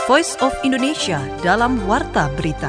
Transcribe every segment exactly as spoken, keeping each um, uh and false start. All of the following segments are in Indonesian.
Voice of Indonesia dalam Warta Berita.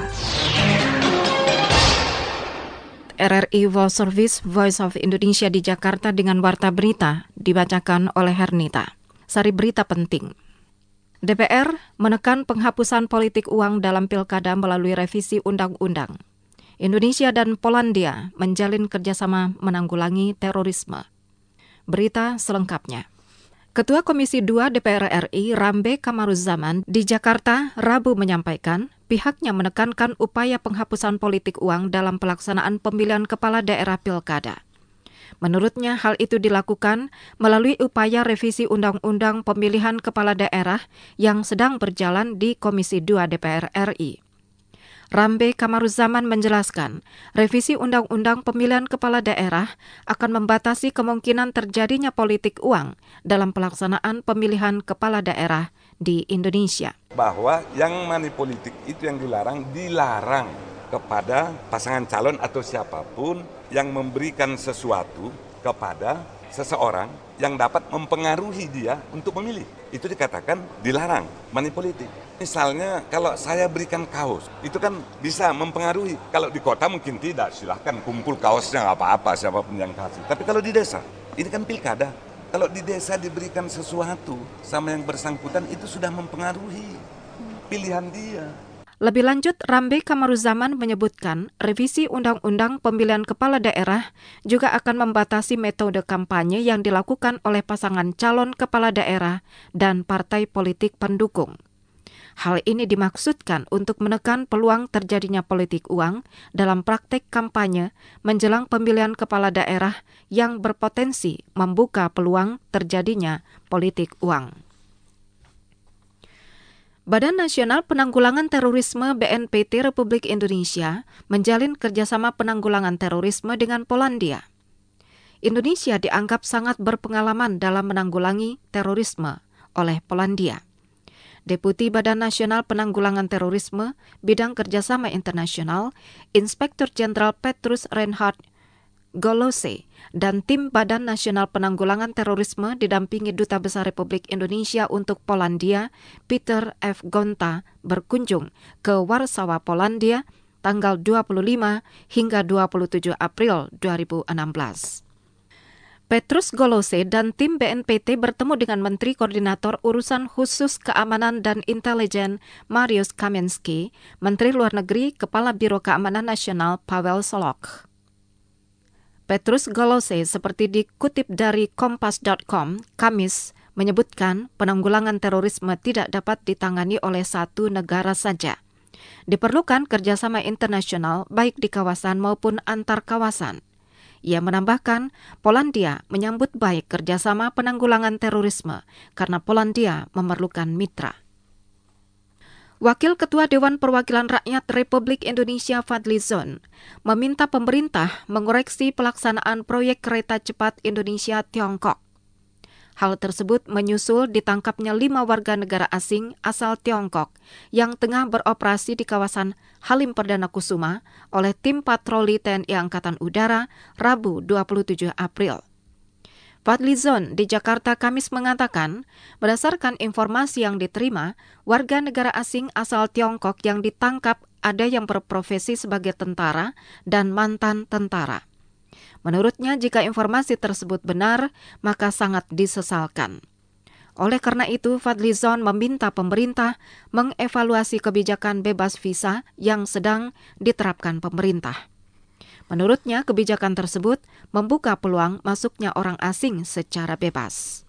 R R I World Service Voice of Indonesia di Jakarta dengan Warta Berita dibacakan oleh Hernita. Sari berita penting. D P R menekan penghapusan politik uang dalam pilkada melalui revisi undang-undang. Indonesia dan Polandia menjalin kerjasama menanggulangi terorisme. Berita selengkapnya. Ketua Komisi dua D P R R I Rambe Kamaruzaman di Jakarta Rabu menyampaikan pihaknya menekankan upaya penghapusan politik uang dalam pelaksanaan pemilihan kepala daerah pilkada. Menurutnya hal itu dilakukan melalui upaya revisi Undang-Undang Pemilihan Kepala Daerah yang sedang berjalan di Komisi dua D P R R I. Rambe Kamaruzaman menjelaskan, revisi Undang-Undang Pemilihan Kepala Daerah akan membatasi kemungkinan terjadinya politik uang dalam pelaksanaan pemilihan kepala daerah di Indonesia. Bahwa yang money politik itu yang dilarang, dilarang kepada pasangan calon atau siapapun yang memberikan sesuatu kepada seseorang yang dapat mempengaruhi dia untuk memilih. Itu dikatakan dilarang money politik. Misalnya kalau saya berikan kaos, itu kan bisa mempengaruhi. Kalau di kota mungkin tidak, silahkan kumpul kaosnya nggak apa-apa siapapun yang kasih. Tapi kalau di desa, ini kan pilkada. Kalau di desa diberikan sesuatu sama yang bersangkutan itu sudah mempengaruhi pilihan dia. Lebih lanjut, Rambe Kamaruzaman menyebutkan revisi Undang-Undang Pemilihan Kepala Daerah juga akan membatasi metode kampanye yang dilakukan oleh pasangan calon kepala daerah dan partai politik pendukung. Hal ini dimaksudkan untuk menekan peluang terjadinya politik uang dalam praktek kampanye menjelang pemilihan kepala daerah yang berpotensi membuka peluang terjadinya politik uang. Badan Nasional Penanggulangan Terorisme B N P T Republik Indonesia menjalin kerjasama penanggulangan terorisme dengan Polandia. Indonesia dianggap sangat berpengalaman dalam menanggulangi terorisme oleh Polandia. Deputi Badan Nasional Penanggulangan Terorisme Bidang Kerjasama Internasional, Inspektur Jenderal Petrus Reinhard Golose dan tim Badan Nasional Penanggulangan Terorisme didampingi Duta Besar Republik Indonesia untuk Polandia, Peter F. Gonta, berkunjung ke Warsawa, Polandia, tanggal dua puluh lima hingga dua puluh tujuh April dua ribu enam belas. Petrus Golose dan tim B N P T bertemu dengan Menteri Koordinator Urusan Khusus Keamanan dan Intelijen Mariusz Kamiński, Menteri Luar Negeri Kepala Biro Keamanan Nasional Paweł Solok. Petrus Golose seperti dikutip dari kompas dot com, Kamis menyebutkan penanggulangan terorisme tidak dapat ditangani oleh satu negara saja. Diperlukan kerjasama internasional baik di kawasan maupun antar kawasan. Ia menambahkan, Polandia menyambut baik kerjasama penanggulangan terorisme karena Polandia memerlukan mitra. Wakil Ketua Dewan Perwakilan Rakyat Republik Indonesia Fadly Zon meminta pemerintah mengoreksi pelaksanaan proyek kereta cepat Indonesia-Tiongkok. Hal tersebut menyusul ditangkapnya lima warga negara asing asal Tiongkok yang tengah beroperasi di kawasan Halim Perdana Kusuma oleh tim patroli T N I Angkatan Udara Rabu dua puluh tujuh April. Fadly Zon di Jakarta Kamis mengatakan, berdasarkan informasi yang diterima, warga negara asing asal Tiongkok yang ditangkap ada yang berprofesi sebagai tentara dan mantan tentara. Menurutnya, jika informasi tersebut benar, maka sangat disesalkan. Oleh karena itu, Fadly Zon meminta pemerintah mengevaluasi kebijakan bebas visa yang sedang diterapkan pemerintah. Menurutnya, kebijakan tersebut membuka peluang masuknya orang asing secara bebas.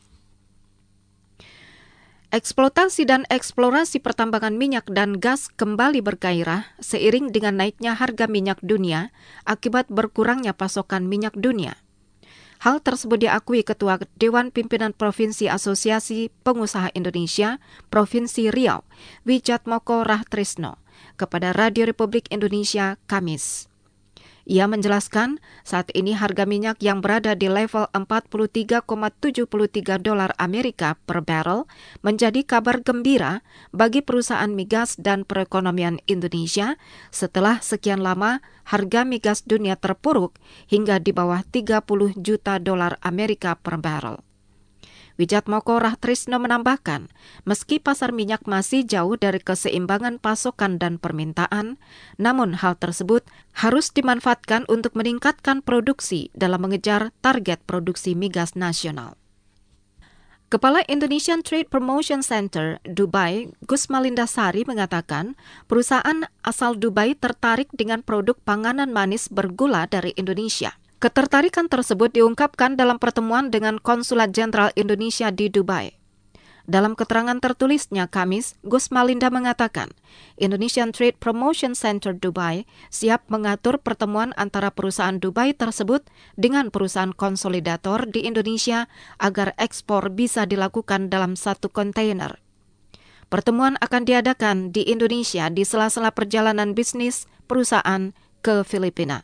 Eksploitasi dan eksplorasi pertambangan minyak dan gas kembali bergairah seiring dengan naiknya harga minyak dunia akibat berkurangnya pasokan minyak dunia. Hal tersebut diakui Ketua Dewan Pimpinan Provinsi Asosiasi Pengusaha Indonesia, Provinsi Riau, Wijatmoko Rahtrisno, kepada Radio Republik Indonesia Kamis. Ia menjelaskan, saat ini harga minyak yang berada di level empat puluh tiga koma tujuh tiga dolar Amerika per barrel menjadi kabar gembira bagi perusahaan migas dan perekonomian Indonesia setelah sekian lama harga migas dunia terpuruk hingga di bawah tiga puluh juta dolar Amerika per barrel. Wijatmoko Rahtrisno menambahkan, meski pasar minyak masih jauh dari keseimbangan pasokan dan permintaan, namun hal tersebut harus dimanfaatkan untuk meningkatkan produksi dalam mengejar target produksi migas nasional. Kepala Indonesian Trade Promotion Center Dubai, Gus Malindasari mengatakan, perusahaan asal Dubai tertarik dengan produk panganan manis bergula dari Indonesia. Ketertarikan tersebut diungkapkan dalam pertemuan dengan Konsulat Jenderal Indonesia di Dubai. Dalam keterangan tertulisnya Kamis, Gus Malinda mengatakan, Indonesian Trade Promotion Center Dubai siap mengatur pertemuan antara perusahaan Dubai tersebut dengan perusahaan konsolidator di Indonesia agar ekspor bisa dilakukan dalam satu kontainer. Pertemuan akan diadakan di Indonesia di sela-sela perjalanan bisnis perusahaan ke Filipina.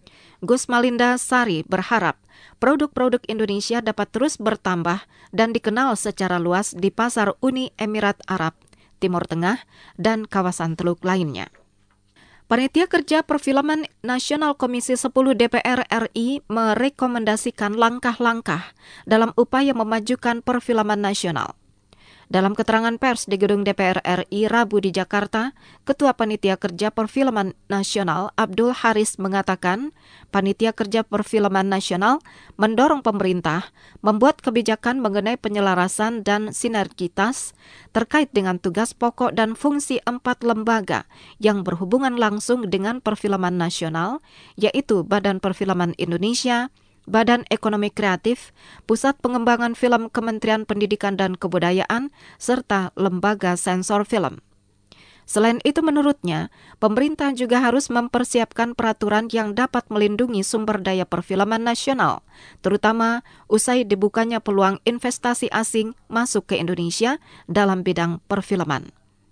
Gus Malinda Sari berharap produk-produk Indonesia dapat terus bertambah dan dikenal secara luas di pasar Uni Emirat Arab, Timur Tengah, dan kawasan Teluk lainnya. Panitia Kerja Perfilman Nasional Komisi sepuluh D P R R I merekomendasikan langkah-langkah dalam upaya memajukan perfilman nasional. Dalam keterangan pers di Gedung D P R R I Rabu di Jakarta, Ketua Panitia Kerja Perfilman Nasional Abdul Haris mengatakan, Panitia Kerja Perfilman Nasional mendorong pemerintah membuat kebijakan mengenai penyelarasan dan sinergitas terkait dengan tugas pokok dan fungsi empat lembaga yang berhubungan langsung dengan perfilman nasional, yaitu Badan Perfilman Indonesia, Badan Ekonomi Kreatif, Pusat Pengembangan Film Kementerian Pendidikan dan Kebudayaan, serta Lembaga Sensor Film. Selain itu menurutnya, pemerintah juga harus mempersiapkan peraturan yang dapat melindungi sumber daya perfilman nasional, terutama usai dibukanya peluang investasi asing masuk ke Indonesia dalam bidang perfilman.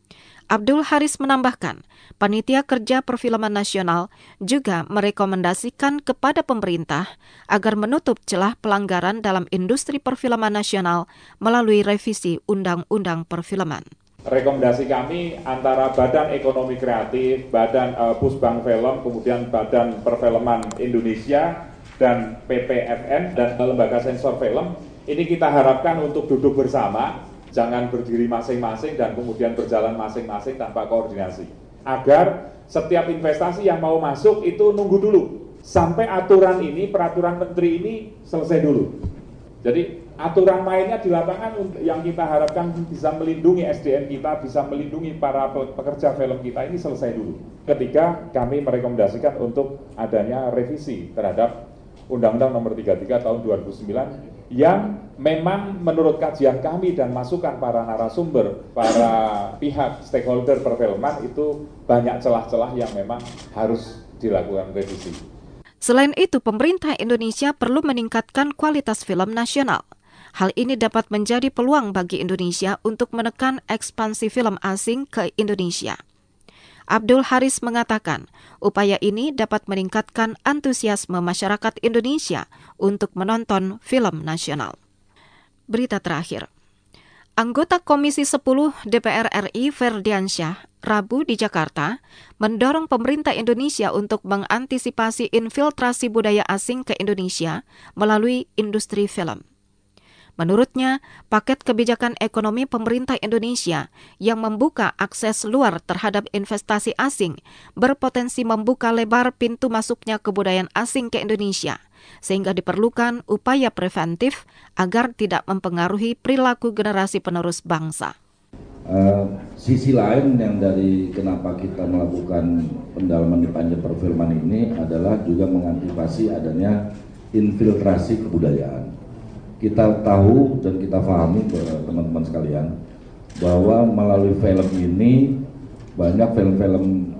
Abdul Haris menambahkan, Panitia Kerja Perfilman Nasional juga merekomendasikan kepada pemerintah agar menutup celah pelanggaran dalam industri perfilman nasional melalui revisi Undang-Undang Perfilman. Rekomendasi kami antara Badan Ekonomi Kreatif, Badan uh, Pusbang Film, kemudian Badan Perfilman Indonesia, dan P P F N, dan Lembaga Sensor Film, ini kita harapkan untuk duduk bersama, jangan berdiri masing-masing dan kemudian berjalan masing-masing tanpa koordinasi. Agar setiap investasi yang mau masuk itu nunggu dulu. Sampai aturan ini, peraturan menteri ini selesai dulu. Jadi aturan mainnya di lapangan yang kita harapkan bisa melindungi S D M kita, bisa melindungi para pekerja film kita ini selesai dulu. Ketiga, kami merekomendasikan untuk adanya revisi terhadap Undang-Undang Nomor tiga puluh tiga Tahun dua ribu sembilan yang memang menurut kajian kami dan masukan para narasumber, para pihak stakeholder perfilman itu banyak celah-celah yang memang harus dilakukan revisi. Selain itu, pemerintah Indonesia perlu meningkatkan kualitas film nasional. Hal ini dapat menjadi peluang bagi Indonesia untuk menekan ekspansi film asing ke Indonesia. Abdul Haris mengatakan, upaya ini dapat meningkatkan antusiasme masyarakat Indonesia untuk menonton film nasional. Berita terakhir. Anggota Komisi sepuluh D P R R I Ferdiansyah, Rabu di Jakarta, mendorong pemerintah Indonesia untuk mengantisipasi infiltrasi budaya asing ke Indonesia melalui industri film. Menurutnya, paket kebijakan ekonomi pemerintah Indonesia yang membuka akses luar terhadap investasi asing berpotensi membuka lebar pintu masuknya kebudayaan asing ke Indonesia, sehingga diperlukan upaya preventif agar tidak mempengaruhi perilaku generasi penerus bangsa. Uh, sisi lain yang dari kenapa kita melakukan pendalaman di panja perfilman ini adalah juga mengantisipasi adanya infiltrasi kebudayaan. Kita tahu dan kita pahami teman-teman sekalian bahwa melalui film ini banyak film-film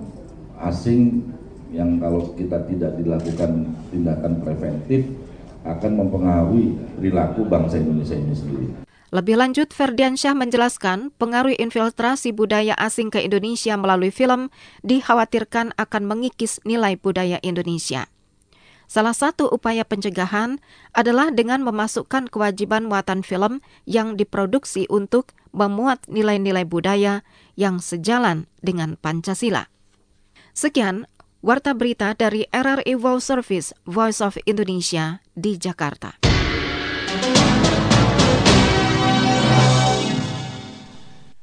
asing yang kalau kita tidak dilakukan tindakan preventif akan mempengaruhi perilaku bangsa Indonesia ini sendiri. Lebih lanjut, Ferdiansyah menjelaskan pengaruh infiltrasi budaya asing ke Indonesia melalui film dikhawatirkan akan mengikis nilai budaya Indonesia. Salah satu upaya pencegahan adalah dengan memasukkan kewajiban muatan film yang diproduksi untuk memuat nilai-nilai budaya yang sejalan dengan Pancasila. Sekian, Warta Berita dari R R I World Service Voice of Indonesia di Jakarta.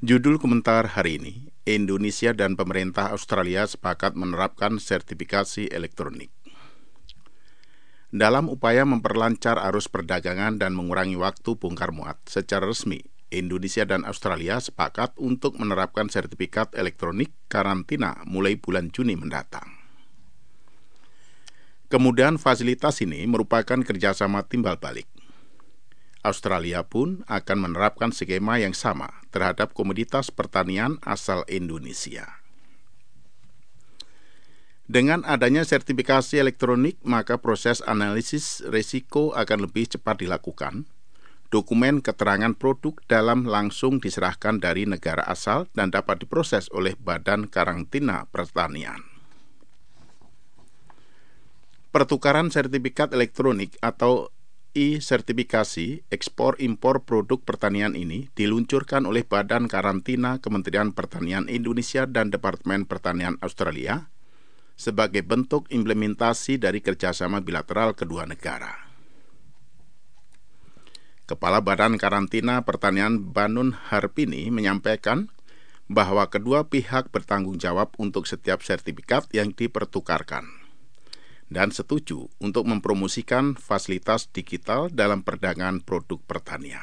Judul komentar hari ini, Indonesia dan pemerintah Australia sepakat menerapkan sertifikasi elektronik. Dalam upaya memperlancar arus perdagangan dan mengurangi waktu bongkar muat, secara resmi, Indonesia dan Australia sepakat untuk menerapkan sertifikat elektronik karantina mulai bulan Juni mendatang. Kemudian fasilitas ini merupakan kerjasama timbal balik. Australia pun akan menerapkan skema yang sama terhadap komoditas pertanian asal Indonesia. Dengan adanya sertifikasi elektronik, maka proses analisis risiko akan lebih cepat dilakukan. Dokumen keterangan produk dalam langsung diserahkan dari negara asal dan dapat diproses oleh Badan Karantina Pertanian. Pertukaran sertifikat elektronik atau e-sertifikasi ekspor-impor produk pertanian ini diluncurkan oleh Badan Karantina Kementerian Pertanian Indonesia dan Departemen Pertanian Australia sebagai bentuk implementasi dari kerjasama bilateral kedua negara. Kepala Badan Karantina Pertanian Banun Harpini menyampaikan bahwa kedua pihak bertanggung jawab untuk setiap sertifikat yang dipertukarkan dan setuju untuk mempromosikan fasilitas digital dalam perdagangan produk pertanian.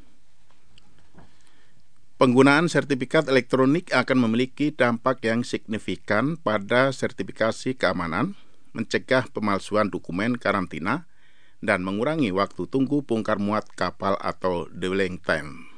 Penggunaan sertifikat elektronik akan memiliki dampak yang signifikan pada sertifikasi keamanan, mencegah pemalsuan dokumen karantina, dan mengurangi waktu tunggu bongkar muat kapal atau dwelling time.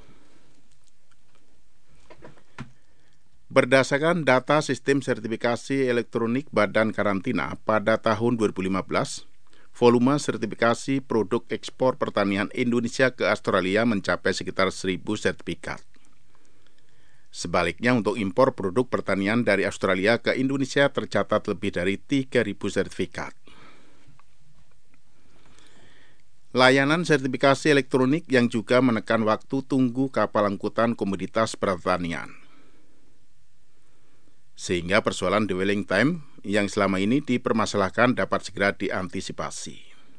Berdasarkan data sistem sertifikasi elektronik Badan Karantina pada tahun dua ribu lima belas, volume sertifikasi produk ekspor pertanian Indonesia ke Australia mencapai sekitar seribu sertifikat. Sebaliknya untuk impor produk pertanian dari Australia ke Indonesia tercatat lebih dari tiga ribu sertifikat. Layanan sertifikasi elektronik yang juga menekan waktu tunggu kapal angkutan komoditas pertanian. Sehingga persoalan dwelling time yang selama ini dipermasalahkan dapat segera diantisipasi.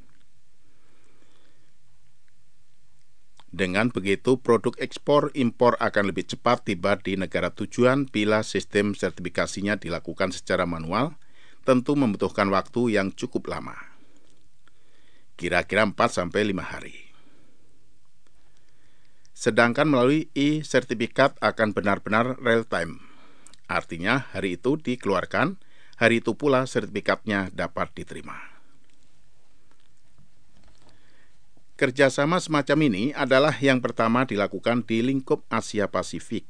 Dengan begitu, produk ekspor impor akan lebih cepat tiba di negara tujuan bila sistem sertifikasinya dilakukan secara manual, tentu membutuhkan waktu yang cukup lama. Kira-kira empat sampai lima hari. Sedangkan melalui e-sertifikat akan benar-benar real time. Artinya hari itu dikeluarkan, hari itu pula sertifikatnya dapat diterima. Kerjasama semacam ini adalah yang pertama dilakukan di lingkup Asia Pasifik.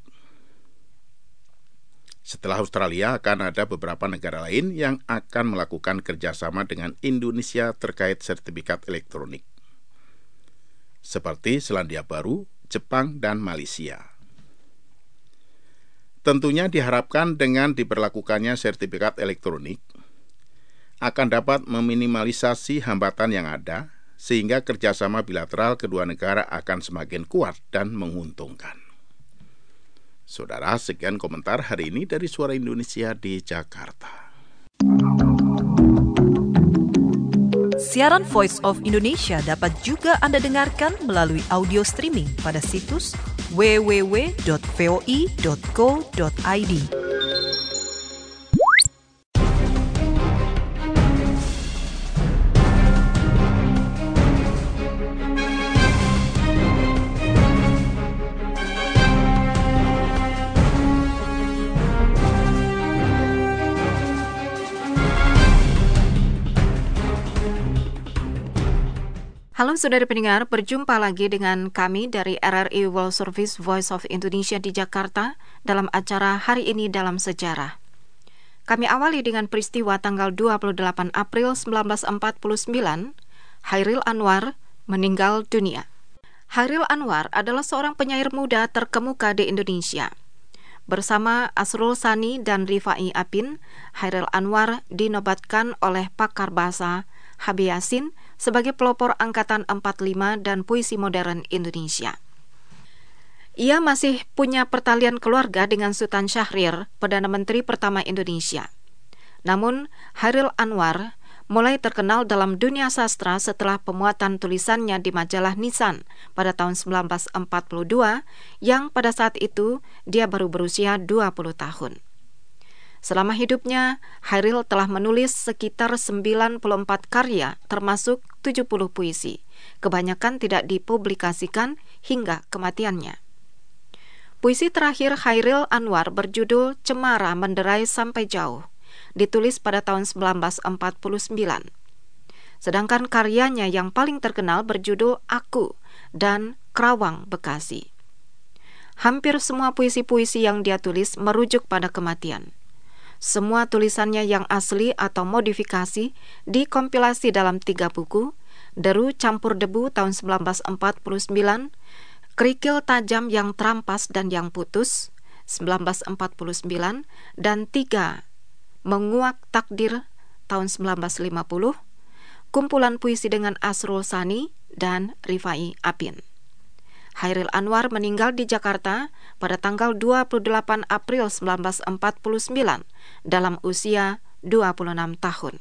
Setelah Australia akan ada beberapa negara lain yang akan melakukan kerjasama dengan Indonesia terkait sertifikat elektronik. Seperti Selandia Baru, Jepang, dan Malaysia. Tentunya diharapkan dengan diberlakukannya sertifikat elektronik akan dapat meminimalisasi hambatan yang ada sehingga kerjasama bilateral kedua negara akan semakin kuat dan menguntungkan. Saudara, sekian komentar hari ini dari Suara Indonesia di Jakarta. Siaran Voice of Indonesia dapat juga Anda dengarkan melalui audio streaming pada situs w w w dot voi dot co dot i d. Halo saudara pendengar, berjumpa lagi dengan kami dari R R I World Service Voice of Indonesia di Jakarta dalam acara Hari Ini Dalam Sejarah. Kami awali dengan peristiwa tanggal dua puluh delapan April seribu sembilan ratus empat puluh sembilan, Chairil Anwar meninggal dunia. Chairil Anwar adalah seorang penyair muda terkemuka di Indonesia. Bersama Asrul Sani dan Rifai Apin, Chairil Anwar dinobatkan oleh pakar bahasa H B Yasin sebagai pelopor Angkatan empat puluh lima dan puisi modern Indonesia. Ia masih punya pertalian keluarga dengan Sultan Syahrir, Perdana Menteri pertama Indonesia. Namun, Chairil Anwar mulai terkenal dalam dunia sastra setelah pemuatan tulisannya di majalah Nisan pada tahun sembilan belas empat puluh dua, yang pada saat itu dia baru berusia dua puluh tahun. Selama hidupnya, Hairil telah menulis sekitar sembilan puluh empat karya, termasuk tujuh puluh puisi. Kebanyakan tidak dipublikasikan hingga kematiannya. Puisi terakhir Hairil Anwar berjudul Cemara Menderai Sampai Jauh, ditulis pada tahun sembilan belas empat puluh sembilan. Sedangkan karyanya yang paling terkenal berjudul Aku dan Kerawang Bekasi. Hampir semua puisi-puisi yang dia tulis merujuk pada kematian. Semua tulisannya yang asli atau modifikasi dikompilasi dalam tiga buku, Deru Campur Debu tahun sembilan belas empat puluh sembilan, Kerikil Tajam yang Terampas dan yang Putus sembilan belas empat puluh sembilan, dan tiga Menguak Takdir tahun sembilan belas lima puluh, kumpulan puisi dengan Asrul Sani dan Rifai Apin. Hairil Anwar meninggal di Jakarta pada tanggal dua puluh delapan April sembilan belas empat puluh sembilan dalam usia dua puluh enam tahun.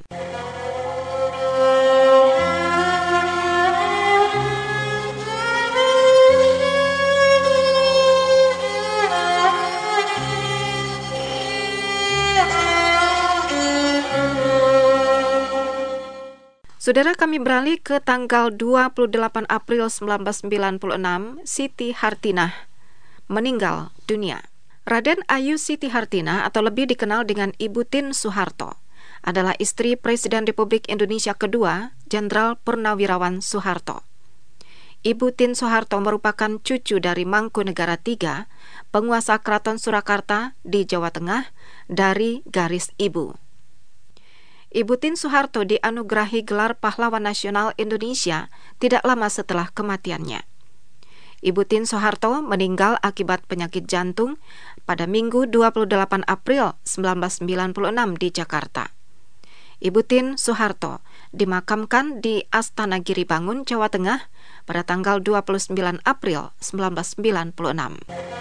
Saudara, kami beralih ke tanggal dua puluh delapan April sembilan belas sembilan puluh enam, Siti Hartinah meninggal dunia. Raden Ayu Siti Hartinah atau lebih dikenal dengan Ibu Tien Soeharto adalah istri Presiden Republik Indonesia kedua, Jenderal Purnawirawan Soeharto. Ibu Tien Soeharto merupakan cucu dari Mangkunegara tiga, penguasa Keraton Surakarta di Jawa Tengah dari garis ibu. Ibu Tien Soeharto dianugerahi gelar Pahlawan Nasional Indonesia tidak lama setelah kematiannya. Ibu Tien Soeharto meninggal akibat penyakit jantung pada Minggu dua puluh delapan April sembilan belas sembilan puluh enam di Jakarta. Ibu Tien Soeharto dimakamkan di Astana Giribangun, Jawa Tengah pada tanggal dua puluh sembilan April sembilan belas sembilan puluh enam.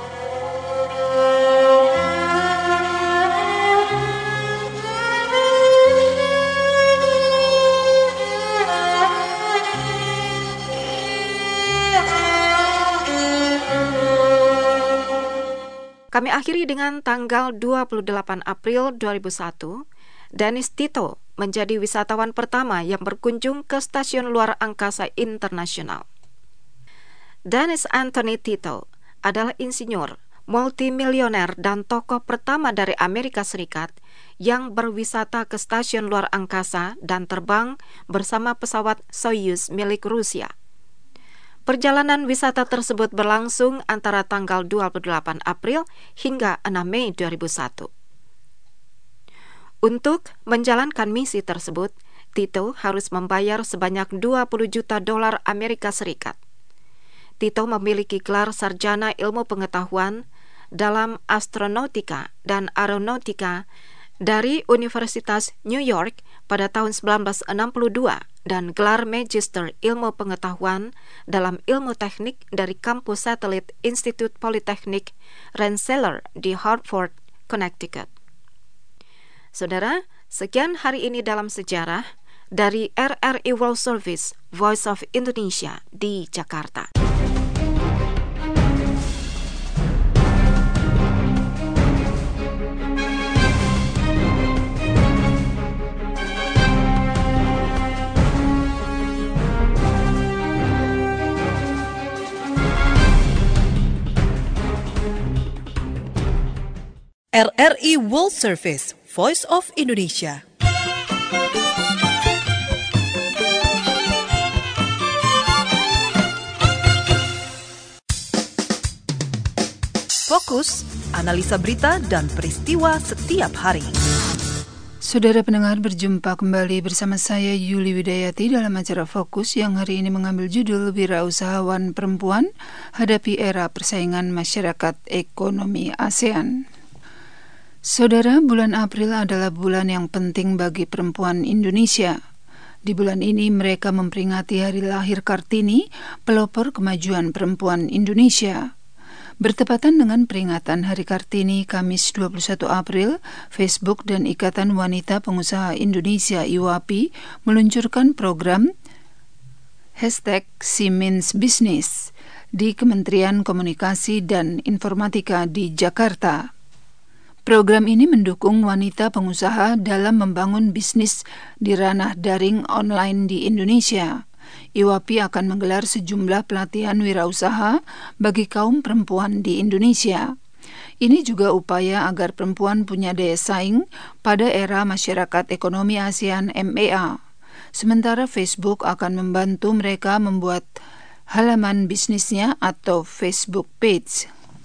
Kami akhiri dengan tanggal dua puluh delapan April dua ribu satu, Dennis Tito menjadi wisatawan pertama yang berkunjung ke Stasiun Luar Angkasa Internasional. Dennis Anthony Tito adalah insinyur, multimilioner, dan tokoh pertama dari Amerika Serikat yang berwisata ke Stasiun Luar Angkasa dan terbang bersama pesawat Soyuz milik Rusia. Perjalanan wisata tersebut berlangsung antara tanggal dua puluh delapan April hingga enam Mei dua ribu satu. Untuk menjalankan misi tersebut, Tito harus membayar sebanyak dua puluh juta dolar Amerika Serikat. Tito memiliki gelar sarjana ilmu pengetahuan dalam astronautika dan aeronautika dari Universitas New York pada tahun sembilan belas enam puluh dua dan gelar Magister Ilmu Pengetahuan dalam Ilmu Teknik dari kampus Satelit Institute Politeknik Rensselaer di Hartford, Connecticut. Saudara, sekian hari ini dalam sejarah dari R R I World Service, Voice of Indonesia di Jakarta. R R I World Service, Voice of Indonesia. Fokus, analisa berita dan peristiwa setiap hari. Saudara pendengar, berjumpa kembali bersama saya Yuli Widayati dalam acara Fokus yang hari ini mengambil judul Wirausahawan Perempuan Hadapi Era Persaingan Masyarakat Ekonomi ASEAN. Saudara, bulan April adalah bulan yang penting bagi perempuan Indonesia. Di bulan ini mereka memperingati hari lahir Kartini, pelopor kemajuan perempuan Indonesia. Bertepatan dengan peringatan Hari Kartini Kamis dua puluh satu April, Facebook dan Ikatan Wanita Pengusaha Indonesia I W A P I meluncurkan program hashtag She Means Business di Kementerian Komunikasi dan Informatika di Jakarta. Program ini mendukung wanita pengusaha dalam membangun bisnis di ranah daring online di Indonesia. I W A P I akan menggelar sejumlah pelatihan wirausaha bagi kaum perempuan di Indonesia. Ini juga upaya agar perempuan punya daya saing pada era masyarakat ekonomi ASEAN M E A. Sementara Facebook akan membantu mereka membuat halaman bisnisnya atau Facebook page.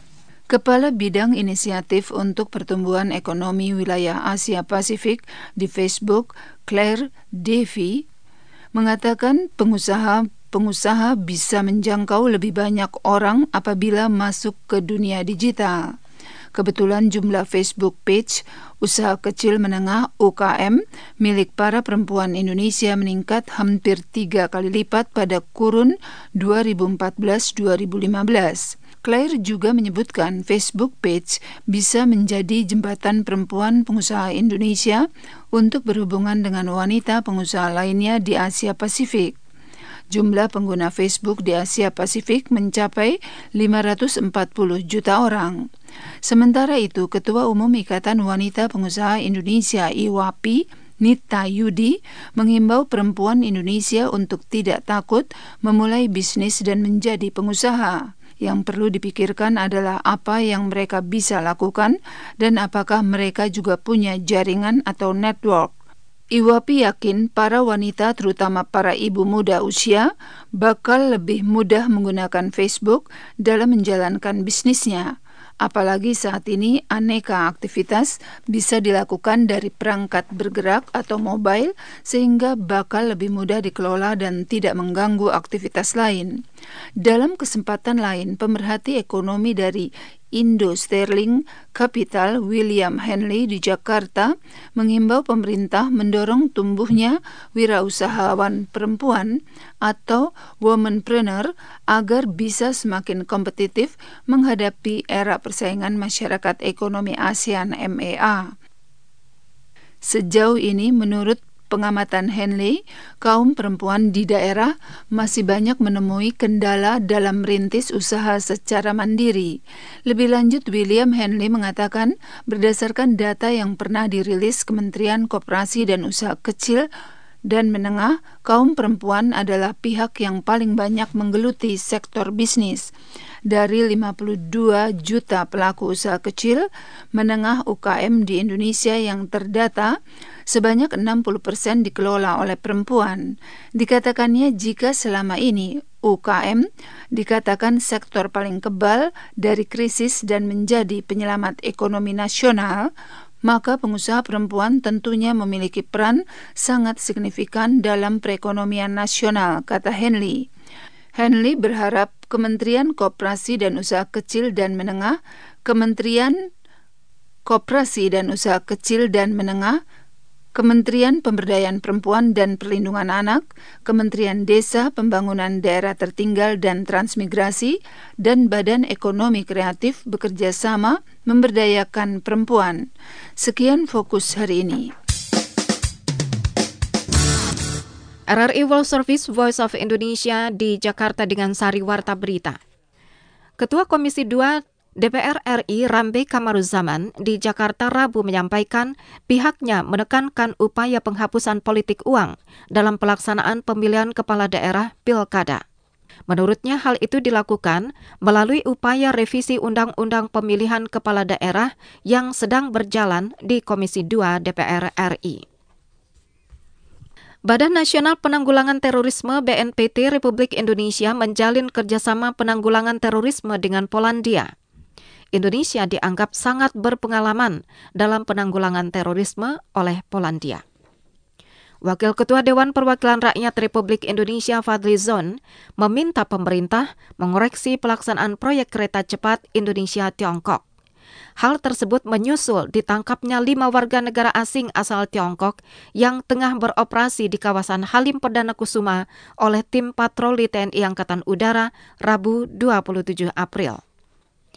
Kepala Bidang Inisiatif untuk Pertumbuhan Ekonomi Wilayah Asia Pasifik di Facebook, Claire Davy, mengatakan pengusaha-pengusaha bisa menjangkau lebih banyak orang apabila masuk ke dunia digital. Kebetulan jumlah Facebook page usaha kecil menengah U K M milik para perempuan Indonesia meningkat hampir tiga kali lipat pada kurun dua ribu empat belas sampai dua ribu lima belas. Claire juga menyebutkan Facebook page bisa menjadi jembatan perempuan pengusaha Indonesia untuk berhubungan dengan wanita pengusaha lainnya di Asia Pasifik. Jumlah pengguna Facebook di Asia Pasifik mencapai lima ratus empat puluh juta orang. Sementara itu, Ketua Umum Ikatan Wanita Pengusaha Indonesia I W A P I, Nita Yudi, menghimbau perempuan Indonesia untuk tidak takut memulai bisnis dan menjadi pengusaha. Yang perlu dipikirkan adalah apa yang mereka bisa lakukan dan apakah mereka juga punya jaringan atau network. I W A P I yakin para wanita, terutama para ibu muda usia, bakal lebih mudah menggunakan Facebook dalam menjalankan bisnisnya. Apalagi saat ini aneka aktivitas bisa dilakukan dari perangkat bergerak atau mobile sehingga bakal lebih mudah dikelola dan tidak mengganggu aktivitas lain. Dalam kesempatan lain, pemerhati ekonomi dari Indo Sterling Capital William Henley di Jakarta menghimbau pemerintah mendorong tumbuhnya wirausahawan perempuan atau womanpreneur agar bisa semakin kompetitif menghadapi era persaingan masyarakat ekonomi ASEAN M E A. Sejauh ini, menurut pengamatan Henley, kaum perempuan di daerah masih banyak menemui kendala dalam merintis usaha secara mandiri. Lebih lanjut, William Henley mengatakan, berdasarkan data yang pernah dirilis Kementerian Koperasi dan Usaha Kecil dan Menengah, kaum perempuan adalah pihak yang paling banyak menggeluti sektor bisnis. Dari lima puluh dua juta pelaku usaha kecil menengah U K M di Indonesia yang terdata, sebanyak enam puluh persen dikelola oleh perempuan. Dikatakannya jika selama ini U K M dikatakan sektor paling kebal dari krisis dan menjadi penyelamat ekonomi nasional, maka pengusaha perempuan tentunya memiliki peran sangat signifikan dalam perekonomian nasional, kata Henley. Henley berharap Kementerian Koperasi dan Usaha Kecil dan Menengah, Kementerian Koperasi dan Usaha Kecil dan Menengah, Kementerian Pemberdayaan Perempuan dan Perlindungan Anak, Kementerian Desa, Pembangunan Daerah Tertinggal dan Transmigrasi, dan Badan Ekonomi Kreatif bekerja sama memberdayakan perempuan. Sekian fokus hari ini. R R I World Service Voice of Indonesia di Jakarta dengan sari warta berita. Ketua Komisi dua D P R R I Rambe Kamaruzaman di Jakarta Rabu menyampaikan pihaknya menekankan upaya penghapusan politik uang dalam pelaksanaan pemilihan kepala daerah Pilkada. Menurutnya hal itu dilakukan melalui upaya revisi Undang-Undang Pemilihan Kepala Daerah yang sedang berjalan di Komisi dua D P R R I. Badan Nasional Penanggulangan Terorisme B N P T Republik Indonesia menjalin kerjasama penanggulangan terorisme dengan Polandia. Indonesia dianggap sangat berpengalaman dalam penanggulangan terorisme oleh Polandia. Wakil Ketua Dewan Perwakilan Rakyat Republik Indonesia Fadli Zon meminta pemerintah mengoreksi pelaksanaan proyek kereta cepat Indonesia-Tiongkok. Hal tersebut menyusul ditangkapnya lima warga negara asing asal Tiongkok yang tengah beroperasi di kawasan Halim Perdana Kusuma oleh tim patroli T N I Angkatan Udara Rabu dua puluh tujuh April.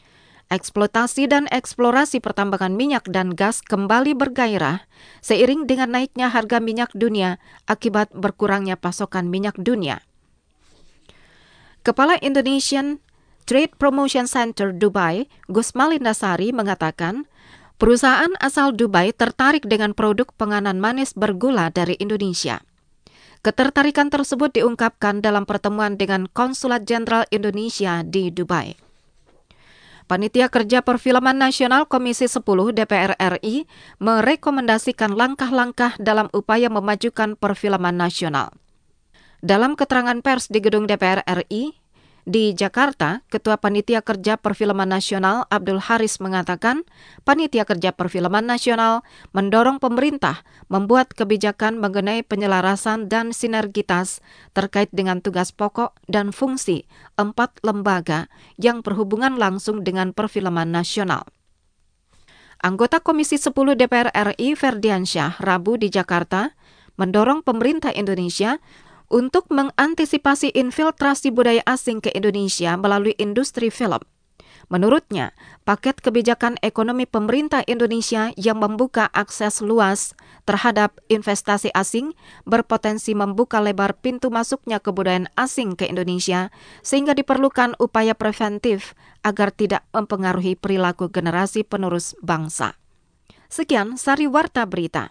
eksploitasi dan eksplorasi pertambangan minyak dan gas kembali bergairah seiring dengan naiknya harga minyak dunia akibat berkurangnya pasokan minyak dunia. Kepala Indonesian Trade Promotion Center Dubai, Gus Malindasari, mengatakan perusahaan asal Dubai tertarik dengan produk penganan manis bergula dari Indonesia. Ketertarikan tersebut diungkapkan dalam pertemuan dengan Konsulat Jenderal Indonesia di Dubai. Panitia Kerja Perfilman Nasional Komisi sepuluh D P R R I merekomendasikan langkah-langkah dalam upaya memajukan perfilman nasional. Dalam keterangan pers di gedung D P R R I di Jakarta, Ketua Panitia Kerja Perfilman Nasional Abdul Haris mengatakan, Panitia Kerja Perfilman Nasional mendorong pemerintah membuat kebijakan mengenai penyelarasan dan sinergitas terkait dengan tugas pokok dan fungsi empat lembaga yang berhubungan langsung dengan perfilman nasional. Anggota Komisi sepuluh D P R R I Ferdiansyah Rabu di Jakarta mendorong pemerintah Indonesia untuk mengantisipasi infiltrasi budaya asing ke Indonesia melalui industri film. Menurutnya, paket kebijakan ekonomi pemerintah Indonesia yang membuka akses luas terhadap investasi asing berpotensi membuka lebar pintu masuknya kebudayaan asing ke Indonesia, sehingga diperlukan upaya preventif agar tidak mempengaruhi perilaku generasi penerus bangsa. Sekian Sari Warta Berita.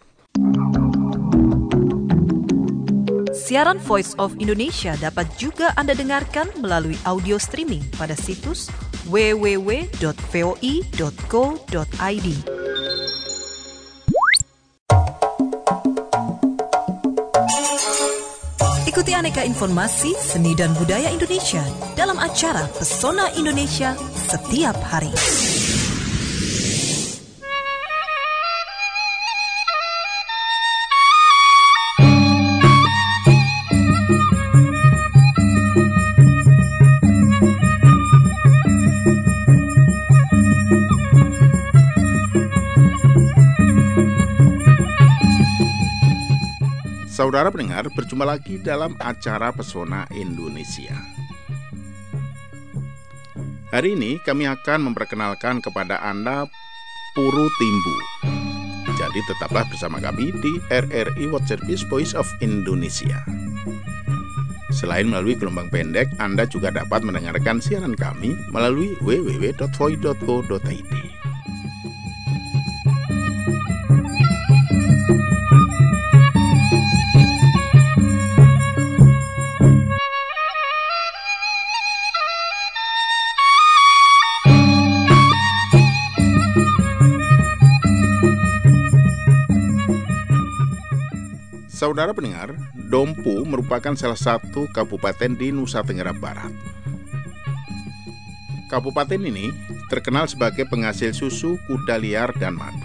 Siaran Voice of Indonesia dapat juga Anda dengarkan melalui audio streaming pada situs w w w dot v o i dot co dot i d. Ikuti aneka informasi seni dan budaya Indonesia dalam acara Pesona Indonesia setiap hari. Saudara pendengar, berjumpa lagi dalam acara Pesona Indonesia. Hari ini kami akan memperkenalkan kepada Anda Puru Timbu. Jadi tetaplah bersama kami di R R I World Service Voice of Indonesia. Selain melalui gelombang pendek, Anda juga dapat mendengarkan siaran kami melalui w w w dot v o i dot co dot i d. Saudara pendengar, Dompu merupakan salah satu kabupaten di Nusa Tenggara Barat. Kabupaten ini terkenal sebagai penghasil susu, kuda liar, dan madu.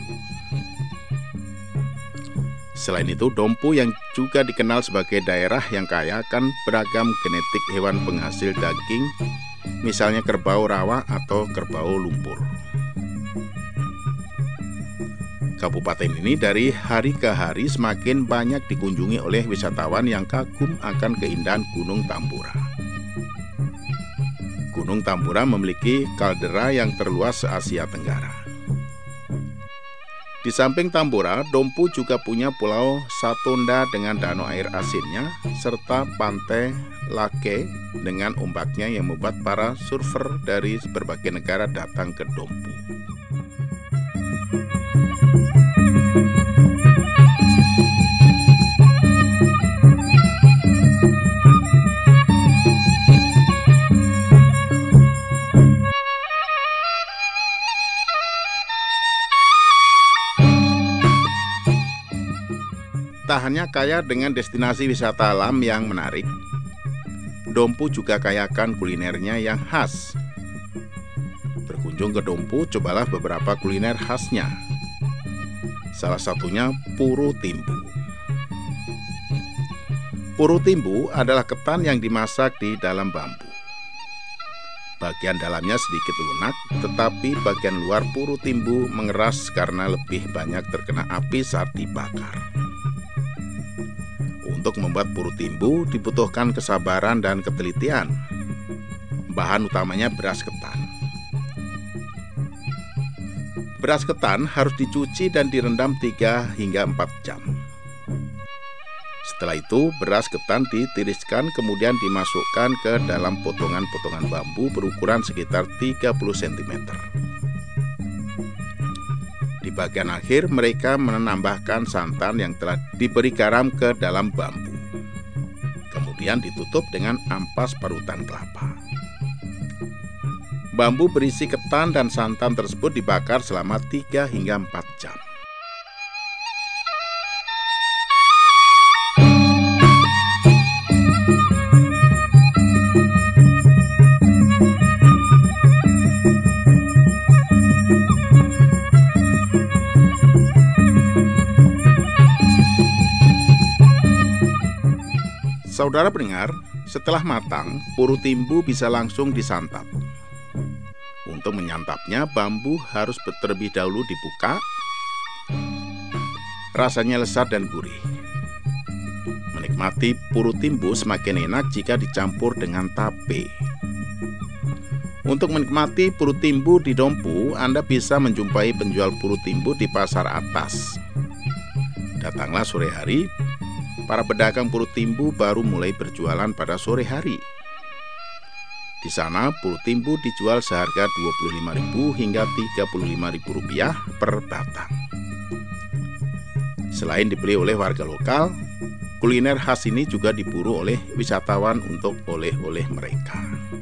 Selain itu, Dompu yang juga dikenal sebagai daerah yang kaya akan beragam genetik hewan penghasil daging, misalnya kerbau rawa atau kerbau lumpur. Kabupaten ini dari hari ke hari semakin banyak dikunjungi oleh wisatawan yang kagum akan keindahan Gunung Tambora. Gunung Tambora memiliki kaldera yang terluas se-Asia Tenggara. Di samping Tambora, Dompu juga punya Pulau Satonda dengan danau air asinnya, serta Pantai Lake dengan ombaknya yang membuat para surfer dari berbagai negara datang ke Dompu. Tak hanya kaya dengan destinasi wisata alam yang menarik, Dompu juga kayakan kulinernya yang khas. Berkunjung ke Dompu, cobalah beberapa kuliner khasnya. Salah satunya Puru Timbu. Puru Timbu adalah ketan yang dimasak di dalam bambu. Bagian dalamnya sedikit lunak, tetapi bagian luar Puru Timbu mengeras karena lebih banyak terkena api saat dibakar. Untuk membuat Puru Timbu dibutuhkan kesabaran dan ketelitian. Bahan utamanya beras ketan. Beras ketan harus dicuci dan direndam tiga hingga empat jam. Setelah itu, beras ketan ditiriskan kemudian dimasukkan ke dalam potongan-potongan bambu berukuran sekitar tiga puluh sentimeter. Di bagian akhir, mereka menambahkan santan yang telah diberi garam ke dalam bambu. Kemudian ditutup dengan ampas parutan kelapa. Bambu berisi ketan dan santan tersebut dibakar selama tiga hingga empat jam. Saudara pendengar, setelah matang, puru timbu bisa langsung disantap. Untuk menyantapnya, bambu harus terlebih dahulu dibuka. Rasanya lezat dan gurih. Menikmati puru timbu semakin enak jika dicampur dengan tape. Untuk menikmati puru timbu di Dompu, Anda bisa menjumpai penjual puru timbu di pasar atas. Datanglah sore hari. Para pedagang puru timbu baru mulai berjualan pada sore hari. Di sana, puru timbu dijual seharga dua puluh lima ribu rupiah hingga tiga puluh lima ribu rupiah per batang. Selain dibeli oleh warga lokal, kuliner khas ini juga diburu oleh wisatawan untuk oleh-oleh mereka.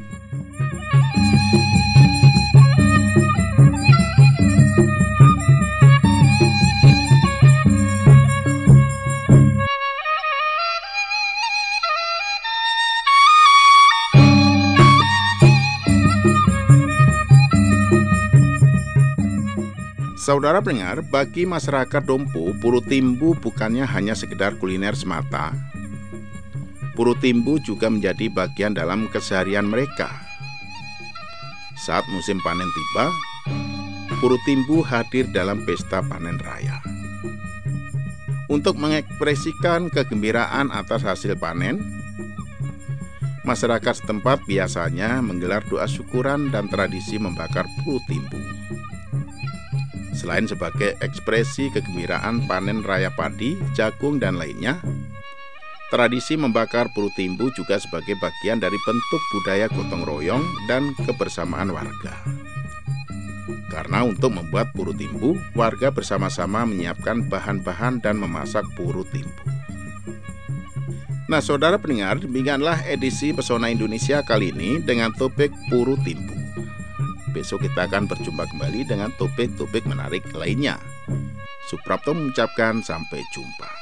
Saudara pendengar, bagi masyarakat Dompu, puru timbu bukannya hanya sekedar kuliner semata. Puru timbu juga menjadi bagian dalam keseharian mereka. Saat musim panen tiba, puru timbu hadir dalam pesta panen raya. Untuk mengekspresikan kegembiraan atas hasil panen, masyarakat setempat biasanya menggelar doa syukuran dan tradisi membakar puru timbu. Selain sebagai ekspresi kegembiraan panen raya padi, jagung, dan lainnya, tradisi membakar puru timbu juga sebagai bagian dari bentuk budaya gotong royong dan kebersamaan warga. Karena untuk membuat puru timbu, warga bersama-sama menyiapkan bahan-bahan dan memasak puru timbu. Nah, saudara pendengar, demikianlah edisi Pesona Indonesia kali ini dengan topik puru timbu. Besok kita akan berjumpa kembali dengan topik-topik menarik lainnya. Suprapto mengucapkan sampai jumpa.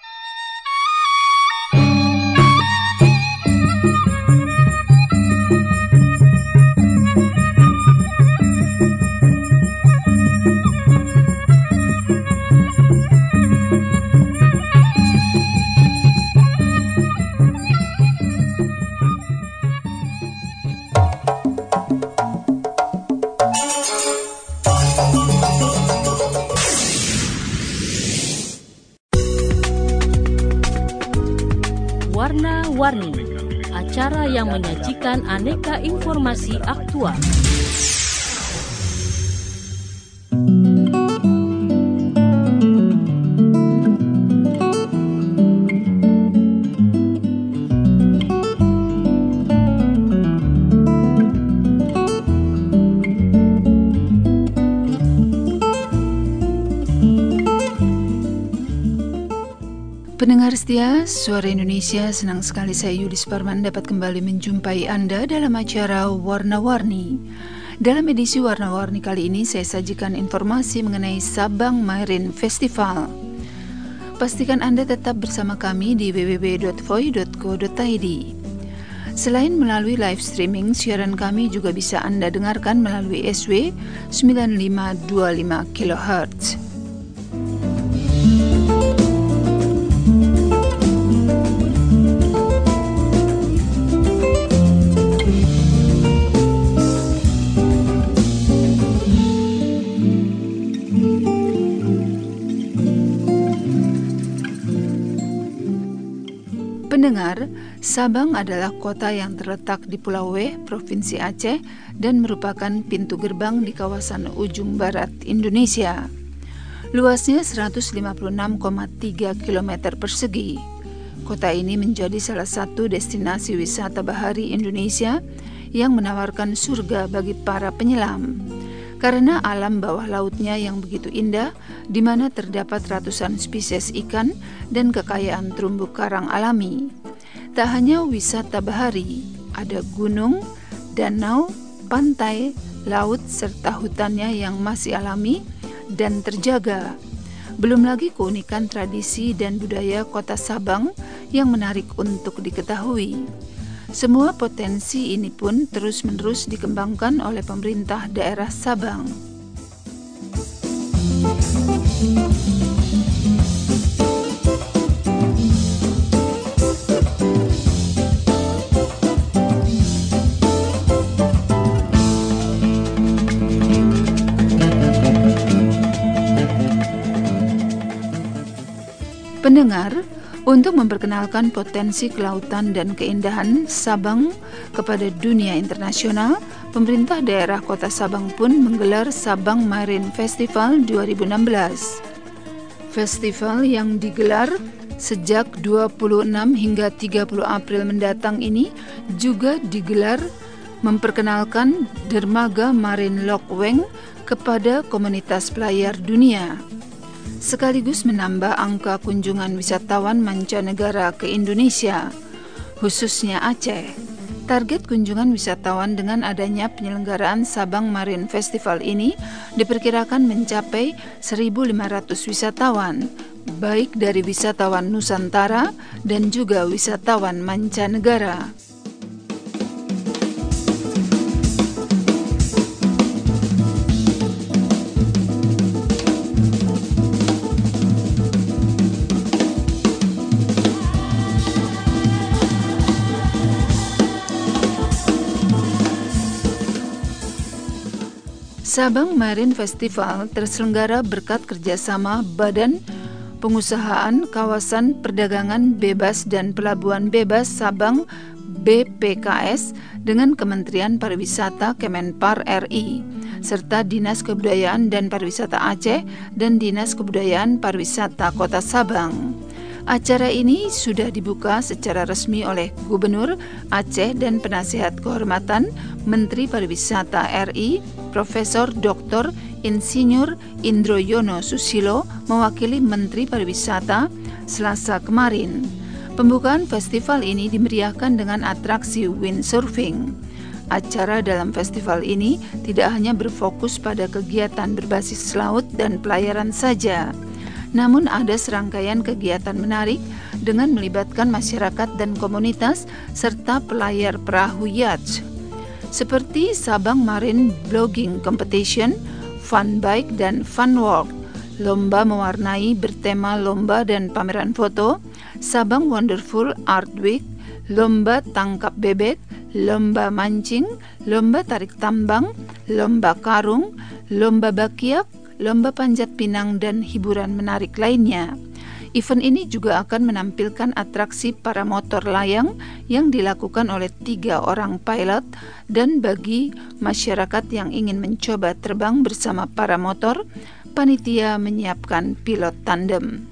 Warna-Warni, acara yang menyajikan aneka informasi aktual. Pendengar setia, Suara Indonesia, senang sekali saya Yulis Parman dapat kembali menjumpai Anda dalam acara Warna-Warni. Dalam edisi Warna-Warni kali ini saya sajikan informasi mengenai Sabang Marine Festival. Pastikan Anda tetap bersama kami di w w w dot voi dot co dot i d. Selain melalui live streaming, siaran kami juga bisa Anda dengarkan melalui S W sembilan lima dua lima kilohertz. Pendengar, Sabang adalah kota yang terletak di Pulau W, Provinsi Aceh, dan merupakan pintu gerbang di kawasan ujung barat Indonesia. Luasnya seratus lima puluh enam koma tiga kilometer persegi. Kota ini menjadi salah satu destinasi wisata bahari Indonesia yang menawarkan surga bagi para penyelam. Karena alam bawah lautnya yang begitu indah, di mana terdapat ratusan spesies ikan dan kekayaan terumbu karang alami. Tak hanya wisata bahari, ada gunung, danau, pantai, laut, serta hutannya yang masih alami dan terjaga. Belum lagi keunikan tradisi dan budaya kota Sabang yang menarik untuk diketahui. Semua potensi ini pun terus-menerus dikembangkan oleh pemerintah daerah Sabang. Pendengar, untuk memperkenalkan potensi kelautan dan keindahan Sabang kepada dunia internasional, pemerintah daerah Kota Sabang pun menggelar Sabang Marine Festival dua ribu enam belas. Festival yang digelar sejak dua puluh enam hingga tiga puluh April mendatang ini juga digelar memperkenalkan dermaga Marine Lok Weng kepada komunitas pelayar dunia, sekaligus menambah angka kunjungan wisatawan mancanegara ke Indonesia, khususnya Aceh. Target kunjungan wisatawan dengan adanya penyelenggaraan Sabang Marine Festival ini diperkirakan mencapai seribu lima ratus wisatawan, baik dari wisatawan Nusantara dan juga wisatawan mancanegara. Sabang Marine Festival terselenggara berkat kerjasama Badan Pengusahaan Kawasan Perdagangan Bebas dan Pelabuhan Bebas Sabang B P K S dengan Kementerian Pariwisata Kemenpar R I, serta Dinas Kebudayaan dan Pariwisata Aceh dan Dinas Kebudayaan Pariwisata Kota Sabang. Acara ini sudah dibuka secara resmi oleh Gubernur Aceh dan Penasihat Kehormatan Menteri Pariwisata R I, Profesor Doktor Insinyur Indroyono Susilo mewakili Menteri Pariwisata Selasa kemarin. Pembukaan festival ini dimeriahkan dengan atraksi windsurfing. Acara dalam festival ini tidak hanya berfokus pada kegiatan berbasis laut dan pelayaran saja, namun ada serangkaian kegiatan menarik dengan melibatkan masyarakat dan komunitas serta pelayar perahu yacht, seperti Sabang Marine Blogging Competition, Fun Bike dan Fun Walk, lomba mewarnai bertema lomba dan pameran foto, Sabang Wonderful Art Week, lomba tangkap bebek, lomba mancing, lomba tarik tambang, lomba karung, lomba bakiak, lomba panjat pinang, dan hiburan menarik lainnya. Event ini juga akan menampilkan atraksi para motor layang yang dilakukan oleh tiga orang pilot, dan bagi masyarakat yang ingin mencoba terbang bersama para motor, panitia menyiapkan pilot tandem.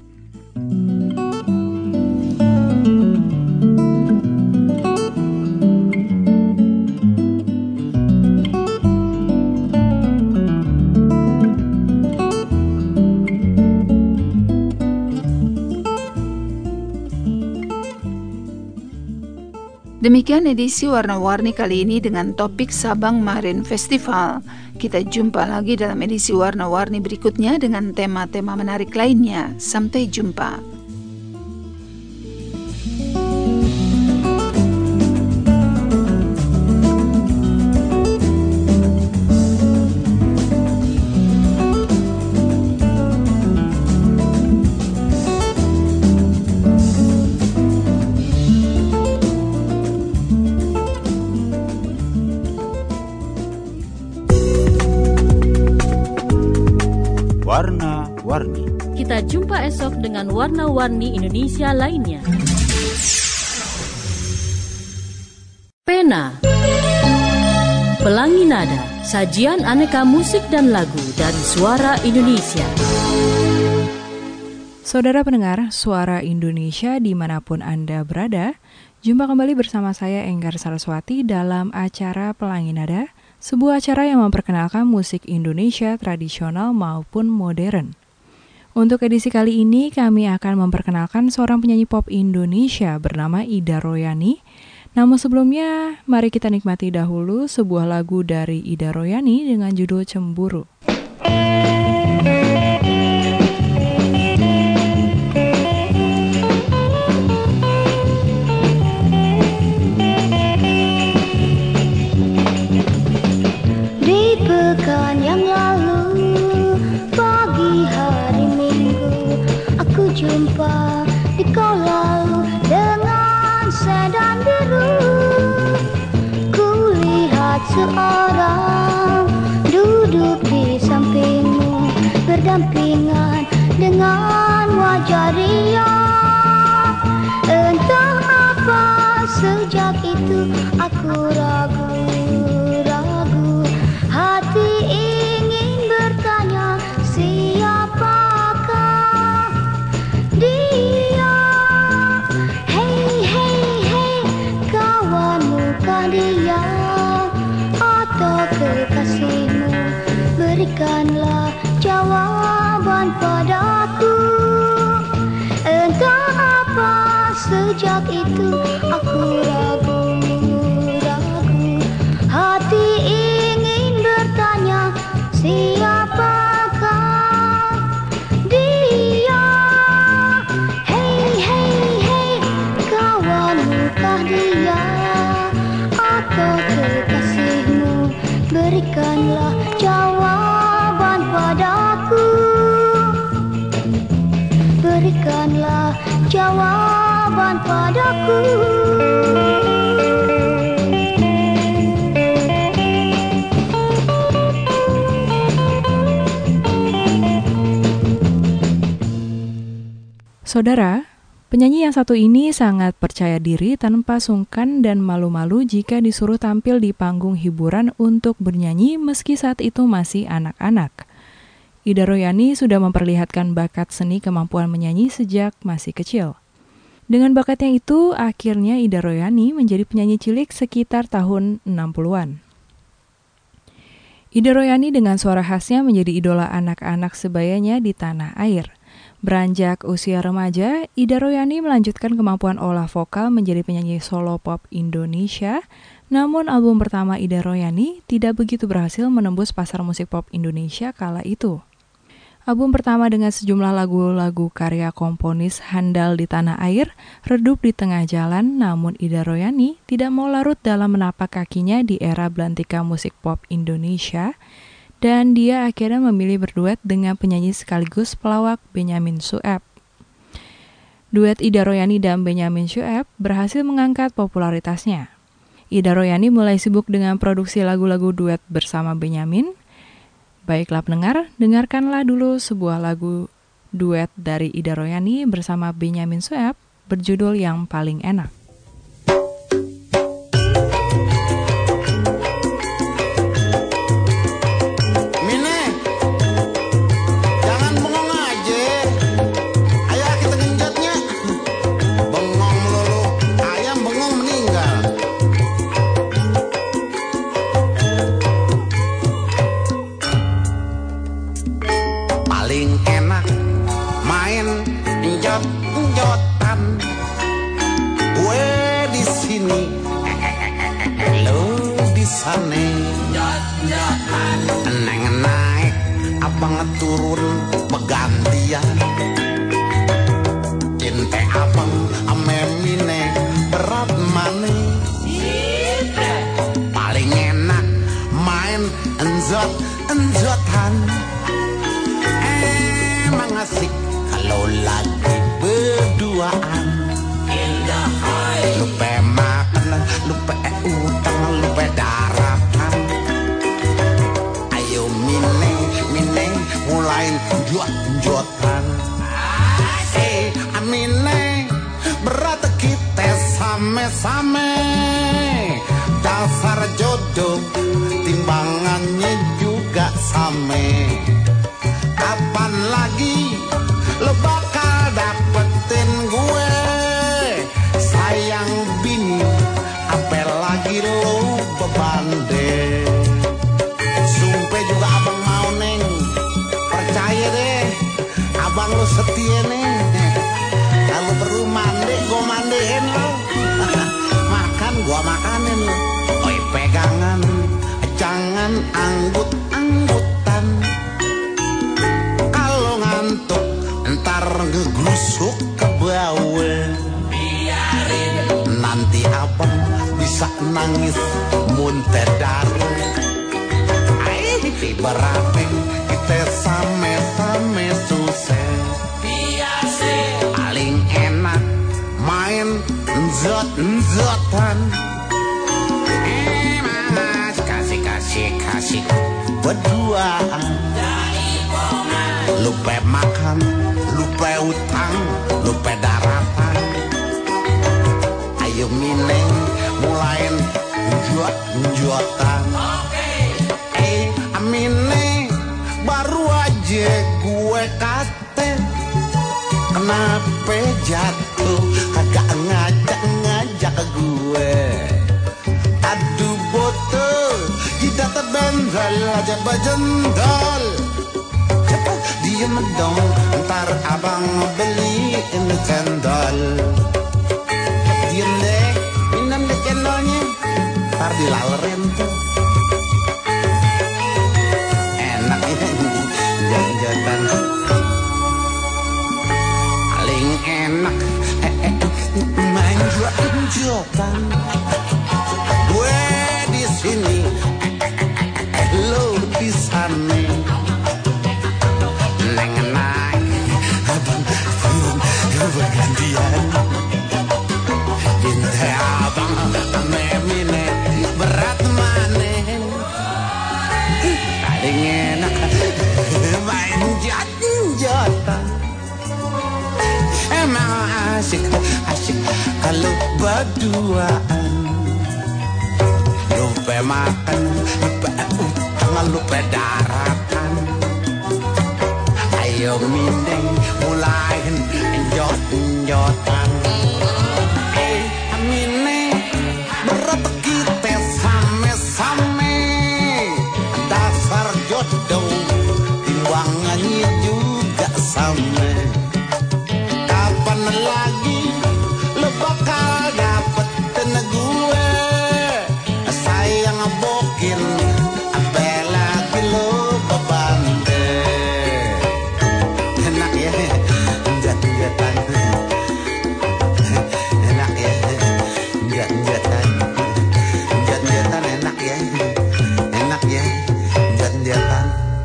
Demikian edisi Warna-Warni kali ini dengan topik Sabang Marine Festival. Kita jumpa lagi dalam edisi Warna-Warni berikutnya dengan tema-tema menarik lainnya. Sampai jumpa. Warna-Warni. Kita jumpa esok dengan warna-warni Indonesia lainnya. Warna Pelangi Nada, sajian aneka musik dan lagu dari Suara Indonesia. Saudara pendengar Suara Indonesia dimanapun Anda berada, jumpa kembali bersama saya Enggar Saraswati dalam acara Pelangi Nada, sebuah acara yang memperkenalkan musik Indonesia tradisional maupun modern. Untuk edisi kali ini kami akan memperkenalkan seorang penyanyi pop Indonesia bernama Ida Royani. Namun sebelumnya, mari kita nikmati dahulu sebuah lagu dari Ida Royani dengan judul Cemburu. Di pekan yang lalu, pagi hari Minggu, aku jumpa di kolam dengan sedan biru. Kulihat seorang duduk di sampingmu, berdampingan dengan wajah riang. Entah apa sejak itu aku ragu-ragu, hati ingin bertanya siapakah dia. Hei hei hei, kawanmukah dia atau kekasihmu? Berikanlah jawaban padaku. Entah apa sejak itu aku ragu-ragu, hati ingin bertanya siapakah dia. Hei hei hei, kawanmukah dia atau kekasihmu? Berikanlah jawaban padaku. Berikanlah jawaban padaku. Saudara, penyanyi yang satu ini sangat percaya diri tanpa sungkan dan malu-malu jika disuruh tampil di panggung hiburan untuk bernyanyi meski saat itu masih anak-anak. Ida Royani sudah memperlihatkan bakat seni kemampuan menyanyi sejak masih kecil. Dengan bakatnya itu, akhirnya Ida Royani menjadi penyanyi cilik sekitar tahun enam puluhan. Ida Royani dengan suara khasnya menjadi idola anak-anak sebayanya di tanah air. Beranjak usia remaja, Ida Royani melanjutkan kemampuan olah vokal menjadi penyanyi solo pop Indonesia. Namun album pertama Ida Royani tidak begitu berhasil menembus pasar musik pop Indonesia kala itu. Album pertama dengan sejumlah lagu-lagu karya komponis handal di tanah air redup di tengah jalan, namun Ida Royani tidak mau larut dalam menapak kakinya di era belantika musik pop Indonesia, dan dia akhirnya memilih berduet dengan penyanyi sekaligus pelawak Benyamin Sueb. Duet Ida Royani dan Benyamin Sueb berhasil mengangkat popularitasnya. Ida Royani mulai sibuk dengan produksi lagu-lagu duet bersama Benyamin. Baiklah pendengar, dengarkanlah dulu sebuah lagu duet dari Ida Royani bersama Benyamin Sueb berjudul Yang Paling Enak. Neng naik, abang turun begantian. Cinta abang ame mine berat mane. Paling enak main enjot-enjotan. Emang asik kalau lagi berduaan. Lupa makan, lupa utang, lupa daratan. Ayo mine, mine mulai jot-jotan. Eh, amine berat kita same-same. menangis muntah darah. Ai berapa kita same-same susah. Biasa paling enak main zot-zotan. Emas kasih-kasih-kasih berduaan. Lupa makan, lupa utang, lupa daratan. Ayo mineng mulain jot-jotan. Eh amine baru aja gue kate. Kenapa jatuh kagak ngajak-ngajak gue. Aduh botol jidat bendal aja bajendal. Diem dong ntar abang beliin cendol. Diem deh minum deh cendolnya ntar dilalerin tuh. Enak ini jajan paling enak eh, eh, main jual-jualan. Gue di sini eh, eh, lo di sana. Neng naik abang turun bergantian. Binte abang memine berat manen. Paling enak main jat-jatan. Emang asik asik kalau berduaan. Lupa makan, lupa utang, lupa daratan. Ayo mindeng mulain jot-jotan. Eh amine berapa kita same-same. Dasar jodoh timbangannya juga sama. Kapan lagi lo bakal dapetin gue. Sayang bokin ape lagi lo bebante. Enak ya jat-jatan. Enak ya jat-jatan. Jat-jatan enak ya. Enak ya jat-jatan.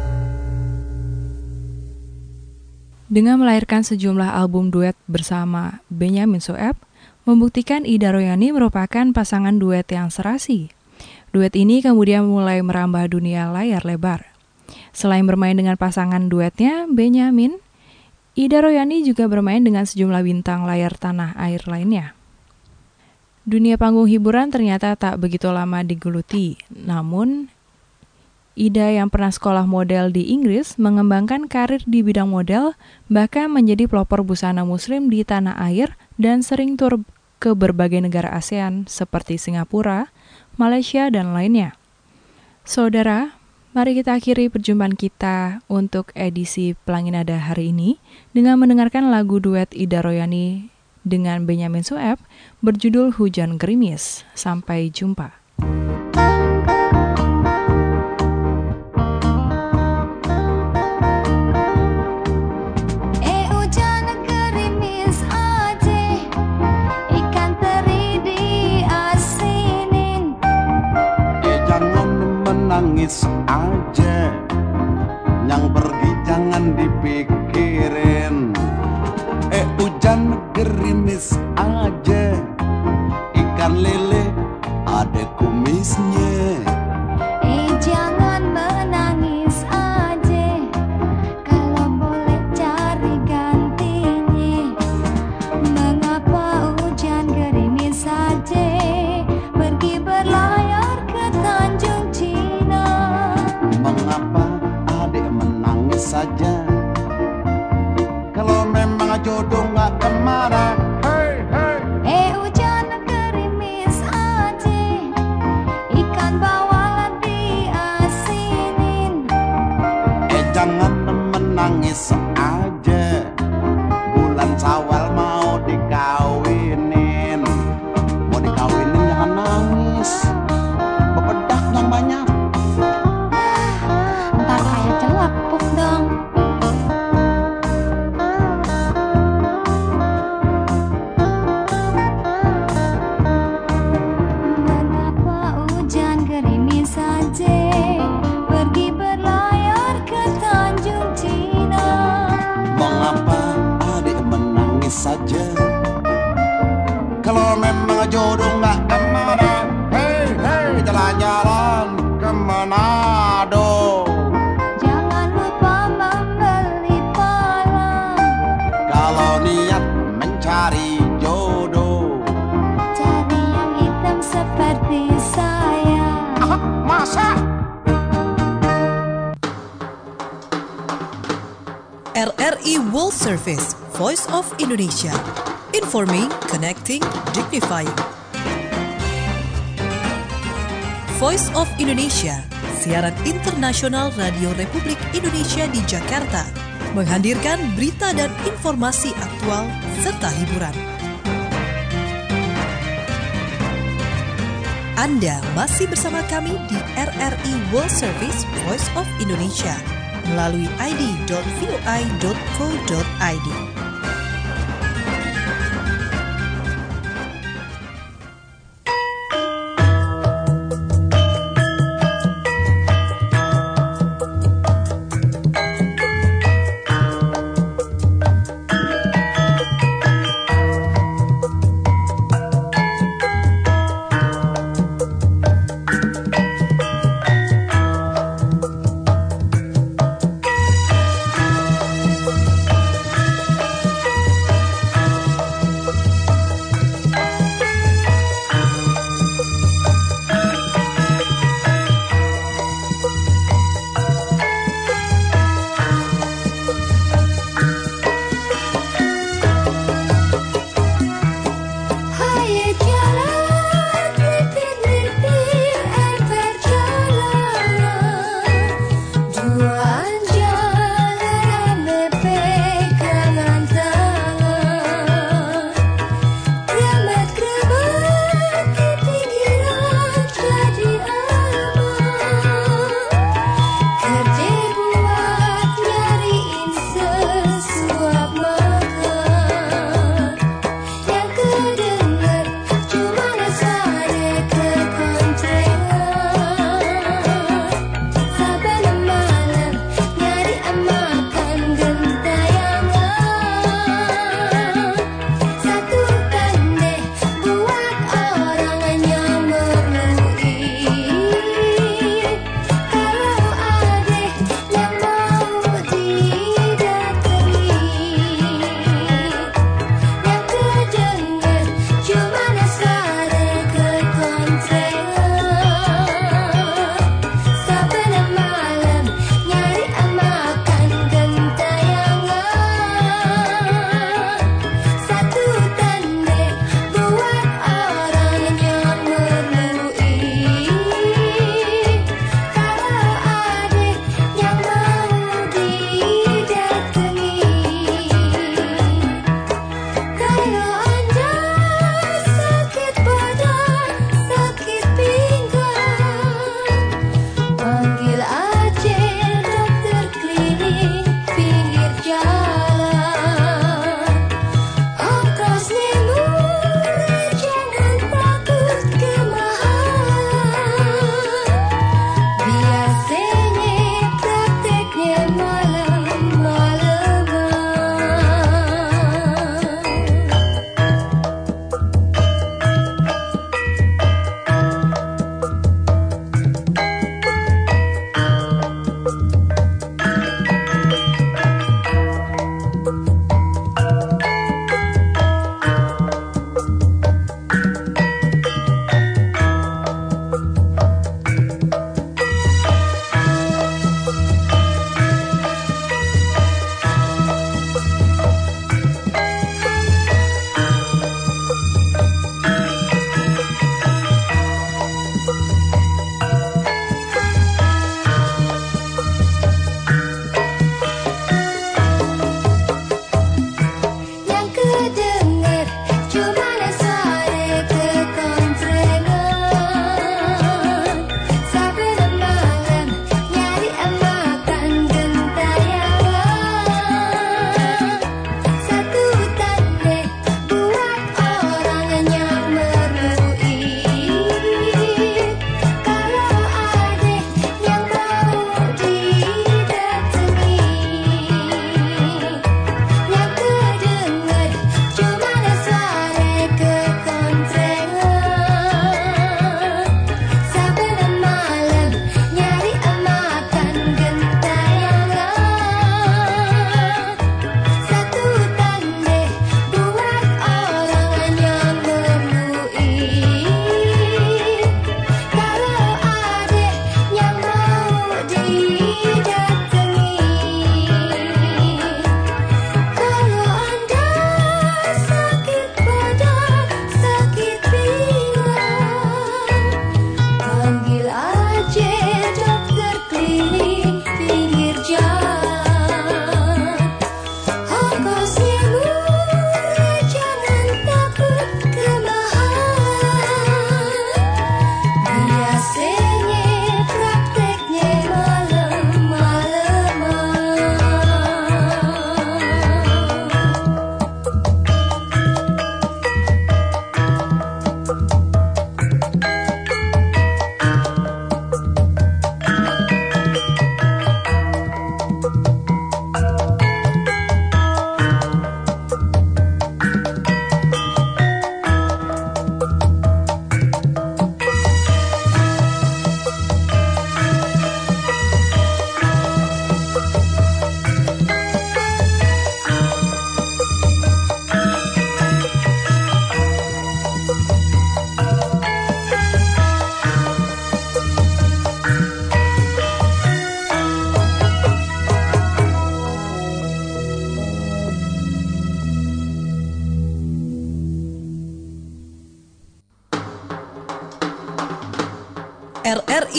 Dengan melahirkan sejumlah album duet bersama Benyamin Sueb, membuktikan Ida Royani merupakan pasangan duet yang serasi. Duet ini kemudian mulai merambah dunia layar lebar. Selain bermain dengan pasangan duetnya, Benyamin, Ida Royani juga bermain dengan sejumlah bintang layar tanah air lainnya. Dunia panggung hiburan ternyata tak begitu lama digeluti, namun Ida yang pernah sekolah model di Inggris mengembangkan karir di bidang model, bahkan menjadi pelopor busana muslim di tanah air dan sering tur ke berbagai negara ASEAN seperti Singapura, Malaysia, dan lainnya. Saudara, mari kita akhiri perjumpaan kita untuk edisi Pelangi Nada hari ini dengan mendengarkan lagu duet Ida Royani dengan Benyamin Sueb berjudul Hujan Gerimis. Sampai jumpa. Nangis aja, yang pergi jangan dipikirin. Eh hujan gerimis aja, ikan lele ada kumisnya. Eh jangan menangis aja, kalau boleh cari gantinya. Mengapa hujan gerimis saja, pergi berlayar ke Tanjung Cina. Mengapa adik menangis saja, kalau memang jodoh gak kemana. Hey, hey. Eh hujan gerimis aja, ikan bawalah diasinin. Eh jangan menangis aja, bulan Syawal mau dikawinin. Mau dikawinin jangan nangis, bebedak yang banyak. Ntar kayak celepuk dong. Mengapa kado. Jangan lupa membeli pola. Kalau niat mencari jodoh, Cari yang hitam seperti saya. ah, masa? R R I World Service, Voice of Indonesia. Informing, connecting, dignifying. Voice of Indonesia, siaran internasional Radio Republik Indonesia di Jakarta, menghadirkan berita dan informasi aktual serta hiburan. Anda masih bersama kami di R R I World Service, Voice of Indonesia melalui i d dot v o i dot co dot i d.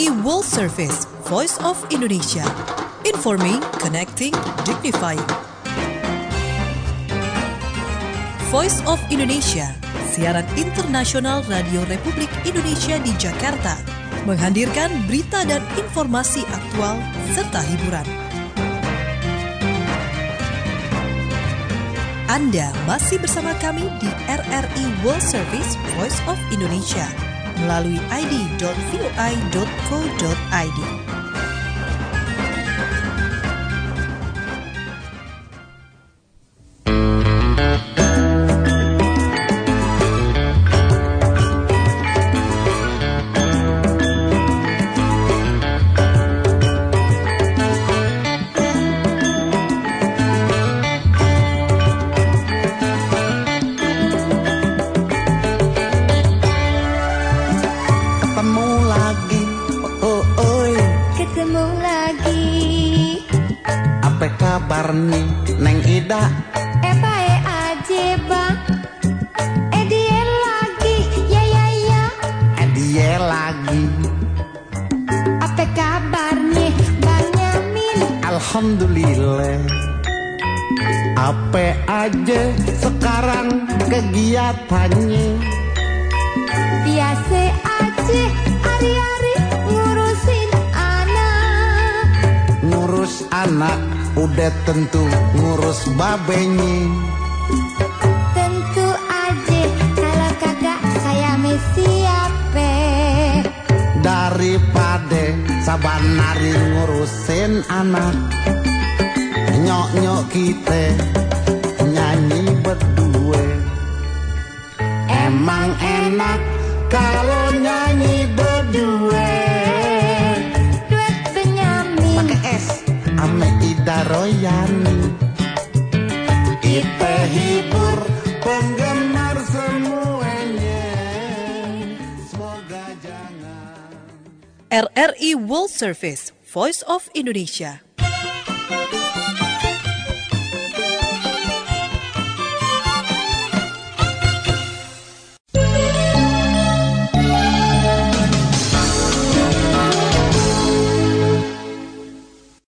I World Service, Voice of Indonesia. Informing, connecting, dignifying. Voice of Indonesia, siaran internasional Radio Republik Indonesia di Jakarta, menghadirkan berita dan informasi aktual serta hiburan. Anda masih bersama kami di R R I World Service Voice of Indonesia melalui i d dot v o i dot co dot i d. Neng Ida Eh bae aja bang Eh dia lagi Ya ya ya Eh dia lagi Apa kabarnya Bang Yamin? Alhamdulillah. Apa aja sekarang kegiatannya? Biasa aja hari-hari ngurusin anak. Ngurus anak udah tentu ngurus babenya. Tentu aja kalau kagak saya mesti apa? Daripada sabar nari ngurusin anak, nyok-nyok kita nyanyi berdua. Emang enak kalau nyanyi berdua. Duet Benyamin pakai es ame Ida Royani. Kita hibur penggemar semuanya. Semoga jangan. R R I World Service, Voice of Indonesia.